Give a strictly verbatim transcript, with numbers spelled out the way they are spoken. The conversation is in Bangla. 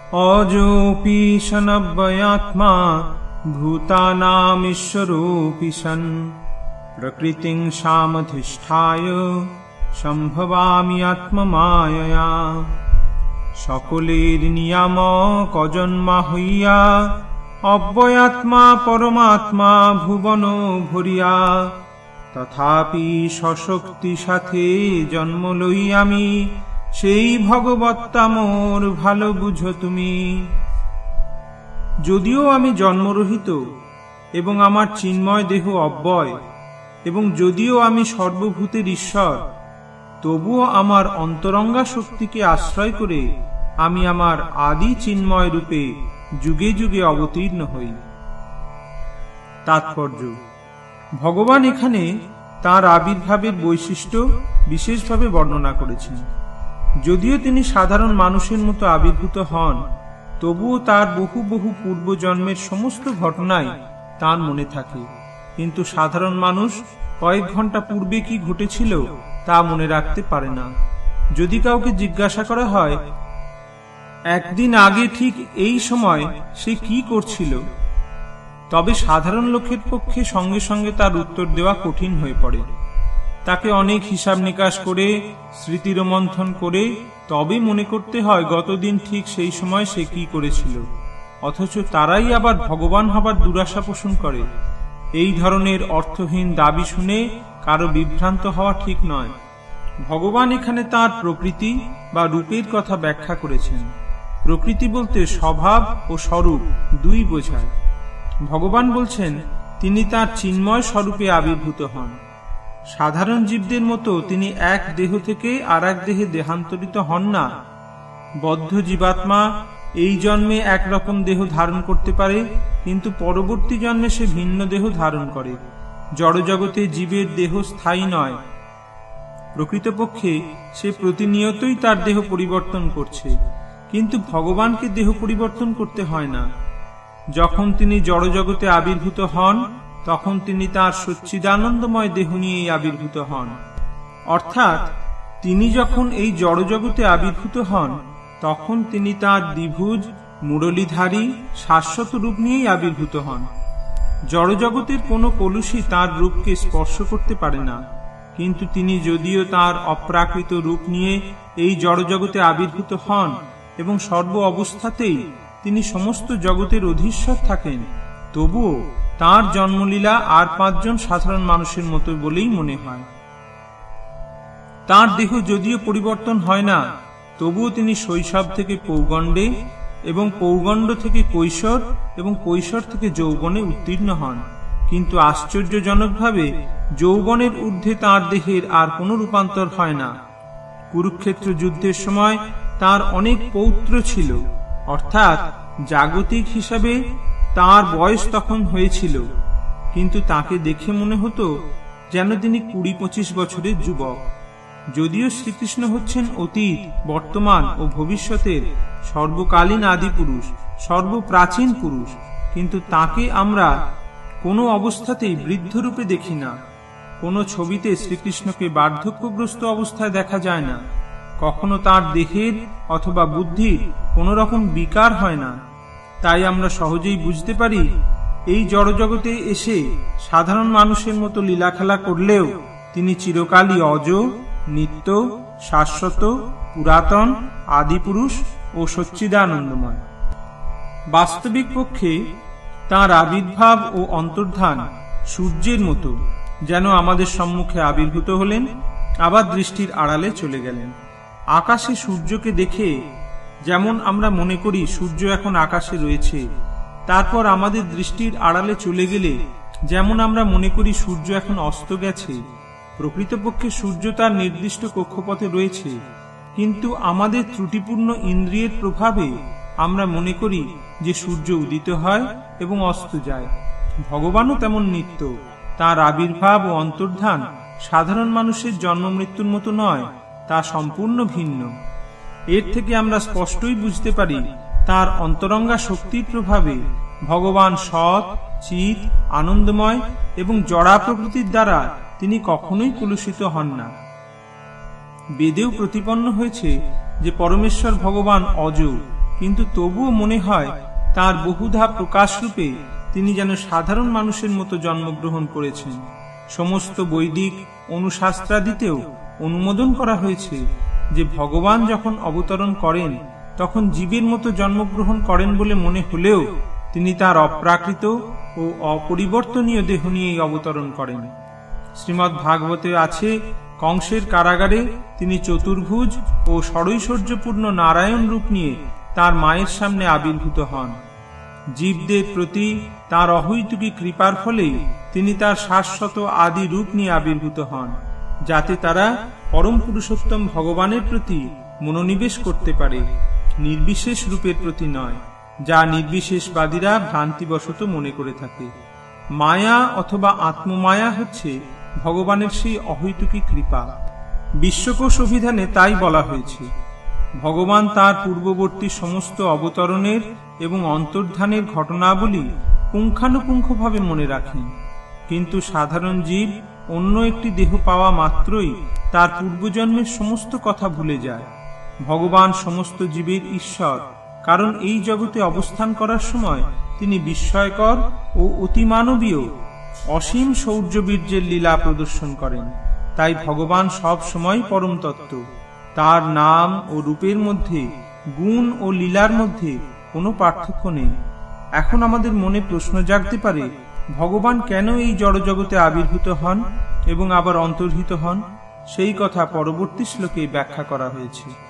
অজোপি সনব্বয়াত্মা ভূতানামীশ্বরোপি সন প্রকৃতিং সামধিষ্ঠায় সম্ভবামি আত্মমায়য়া। সকলের নিয়ামক অজন্মা হইয়া অব্যয়াত্মা পরমাত্মা ভুবন ভরিয়া, তথাপি সশক্তি সাথে জন্ম লই আমি, সেই ভগবত্তা মোর ভালো বুঝো তুমি। যদিও আমি জন্মরহিত এবং আমার চিন্ময় দেহ অব্যয়, এবং যদিও আমি সর্বভূতের ঈশ্বর, তবুও আমার অন্তরঙ্গা শক্তিকে আশ্রয় করে আমি আমার আদি চিন্ময় রূপে যুগে যুগে অবতীর্ণ হই। তাৎপর্য: ভগবান এখানে তাঁর আবির্ভাবের বৈশিষ্ট্য বিশেষভাবে বর্ণনা করেছেন। যদিও তিনি সাধারণ মানুষের মতো আবির্ভূত হন, তবুও তার বহু বহু পূর্বজন্মের সমস্ত ঘটনাই তার মনে থাকে, কিন্তু সাধারণ মানুষ কয়েক ঘন্টা পূর্বে কি ঘটেছিল তা মনে রাখতে পারে না। যদি কাউকে জিজ্ঞাসা করা হয় একদিন আগে ঠিক এই সময় সে কি করছিল, তবে সাধারণ লোকের পক্ষে সঙ্গে সঙ্গে তার উত্তর দেওয়া কঠিন হয়ে পড়ে। তাকে অনেক হিসাব নিকাশ করে স্মৃতি রোমন্থন করে তবে মনে করতে হয় গতদিন ঠিক সেই সময় সে কি করেছিল। অথচ তারাই আবার ভগবান হবার দুরাশা পোষণ করে। এই ধরনের অর্থহীন দাবি শুনে কারো বিভ্রান্ত হওয়া ঠিক নয়। ভগবান এখানে তার প্রকৃতি বা রূপের কথা ব্যাখ্যা করেছেন। প্রকৃতি বলতে স্বভাব ও স্বরূপ দুই বোঝায়। ভগবান বলছেন তিনি তার চিন্ময় স্বরূপে আবির্ভূত হন। সাধারণ জীবদের মতো তিনি এক দেহ থেকে আর এক দেহে দেহান্তরিত হন না। বদ্ধ জীবাত্মা এই জন্মে একরকম দেহ ধারণ করতে পারে, কিন্তু পরবর্তী জন্মে সে ভিন্ন দেহ ধারণ করে। জড়জগতে জীবের দেহ স্থায়ী নয়। প্রকৃতপক্ষে সে প্রতিনিয়তই তার দেহ পরিবর্তন করছে, কিন্তু ভগবানকে দেহ পরিবর্তন করতে হয় না। যখন তিনি জড়জগতে আবির্ভূত হন, তখন তিনি তার সচ্চিদানন্দময় দেহ নিয়েই আবির্ভূত হন। অর্থাৎ তিনি যখন এই জড়জগতে আবির্ভূত হন, তখন তিনি তার দ্বিভুজ মুরলীধারী শাশ্বত রূপ নিয়েই আবির্ভূত হন। জড়জগতের কোনো কলুষই তার রূপকে স্পর্শ করতে পারে না, কিন্তু তিনি যদিও তার অপ্রাকৃত রূপ নিয়ে এই জড়জগতে আবির্ভূত হন এবং সর্ব অবস্থাতেই তিনি সমস্ত জগতের অধীশ্বর থাকেন, তবুও তাঁর জন্মলীলা আর পাঁচজন সাধারণ মানুষের মতো বলেই মনে হয়। তাঁর দেহ যদিও পরিবর্তন হয় না, তবুও তিনি শৈশব থেকে পৌগণ্ডে এবং পৌগণ্ড থেকে কৈশোর এবং কৈশোর থেকে যৌবনে উত্তীর্ণ হন। কিন্তু আশ্চর্যজনকভাবে যৌবনের ঊর্ধ্বে তাঁর দেহের আর কোনো রূপান্তর হয় না। কুরুক্ষেত্র যুদ্ধের সময় তাঁর অনেক পৌত্র ছিল, অর্থাৎ জাগতিক হিসাবে তাঁর বয়স তখন হয়েছিল, কিন্তু তাকে দেখে মনে হতো যেন তিনি কুড়ি পঁচিশ বছরের যুবক। যদিও শ্রীকৃষ্ণ হচ্ছেন অতীত, বর্তমান ও ভবিষ্যতের সর্বকালীন আদি পুরুষ, সর্বপ্রাচীন পুরুষ, কিন্তু তাকে আমরা কোনো অবস্থাতেই বৃদ্ধ রূপে দেখি না। কোনো ছবিতে শ্রীকৃষ্ণকে বার্ধক্যগ্রস্ত অবস্থায় দেখা যায় না। কখনো তার দেহের অথবা বুদ্ধির কোনো রকম বিকার হয় না। তাই আমরা সহজেই বুঝতে পারি এই জড়জগতে এসে সাধারণ মানুষের মতো লীলাখেলা করলেও তিনি চিরকালই অজ, নিত্য, শাশ্বত, পুরাতন, আদিপুরুষ ও সচ্চিদানন্দময়। বাস্তবিক পক্ষে তাঁর আবির্ভাব ও অন্তর্ধান সূর্যের মতো, যেন আমাদের সম্মুখে আবির্ভূত হলেন, আবার দৃষ্টির আড়ালে চলে গেলেন। আকাশে সূর্যকে দেখে যেমন আমরা মনে করি সূর্য এখন আকাশে রয়েছে, তারপর আমাদের দৃষ্টির আড়ালে চলে গেলে যেমন আমরা মনে করি সূর্য এখন অস্ত গেছে। প্রকৃতপক্ষে সূর্য তার নির্দিষ্ট কক্ষপথে রয়েছে, কিন্তু আমাদের ত্রুটিপূর্ণ ইন্দ্রিয়ের প্রভাবে আমরা মনে করি যে সূর্য উদিত হয় এবং অস্ত যায়। ভগবানও তেমন নিত্য। তার আবির্ভাব ও অন্তর্ধান সাধারণ মানুষের জন্ম মৃত্যুর মতো নয়, তা সম্পূর্ণ ভিন্ন। এর থেকে আমরা স্পষ্টই বুঝতে পারি তার অন্তরঙ্গা শক্তির প্রভাবে ভগবান সৎ, চিৎ, আনন্দময় এবং জড়া প্রকৃতির দ্বারা তিনি কখনোই কলুষিত হন না। বেদেও প্রতিপন্ন হয়েছে যে পরমেশ্বর ভগবান অজ, কিন্তু তবুও মনে হয় তার বহুধা প্রকাশ রূপে তিনি যেন সাধারণ মানুষের মতো জন্মগ্রহণ করেছেন। সমস্ত বৈদিক অনুশাস্ত্রাদিতেও অনুমোদন করা হয়েছে যে ভগবান যখন অবতরণ করেন তখন জীবের মতো জন্মগ্রহণ করেন বলে মনে হলেও তিনি তার অপ্রাকৃত ও অপরিবর্তনীয় দেহ নিয়েই অবতরণ করেন। শ্রীমদ্ ভাগবতে আছে, কংসের কারাগারে তিনি চতুর্ভুজ ও ষড়ৈশ্বর্যপূর্ণ নারায়ণ রূপ নিয়ে তার মায়ের সামনে আবির্ভূত হন। জীবদের প্রতি তার অহৈতুকী কৃপার ফলেই তিনি তার শাশ্বত আদি রূপ নিয়ে আবির্ভূত হন, যাতে তারা পরম পুরুষোত্তম ভগবানের প্রতি মনোনিবেশ করতে পারে, নির্বিশেষ রূপের প্রতি নয়, যা নির্বিশেষবাদীরা ভ্রান্তিবশত মনে করে থাকে। মায়া অথবা আত্মমায়া হচ্ছে ভগবানের সেই অহৈতুকী কৃপা। বিশ্বকোষ অভিধানে তাই বলা হয়েছে, ভগবান তার পূর্ববর্তী সমস্ত অবতরণের এবং অন্তর্ধানের ঘটনাবলী পুঙ্খানুপুঙ্খভাবে মনে রাখেন, কিন্তু সাধারণ জীব অন্য একটি দেহ পাওয়া মাত্রই তার পূর্বজন্মের সমস্ত কথা ভুলে যায়। ভগবান সমস্ত জীবের ঈশ্বর, কারণ এই জগতে অবস্থান করার সময় তিনি বিস্ময়কর ও অতিমানবীয় অসীম শৌর্যবীর্যের লীলা প্রদর্শন করেন। তাই ভগবান সব সময় পরম তত্ত্ব। তার নাম ও রূপের মধ্যে, গুণ ও লীলার মধ্যে কোনো পার্থক্য নেই। এখন আমাদের মনে প্রশ্ন জাগতে পারে, ভগবান কেন এই জড়জগতে আবির্ভূত হন এবং আবার অন্তর্হিত হন? সেই কথা পরবর্তী শ্লোকে ব্যাখ্যা করা হয়েছে।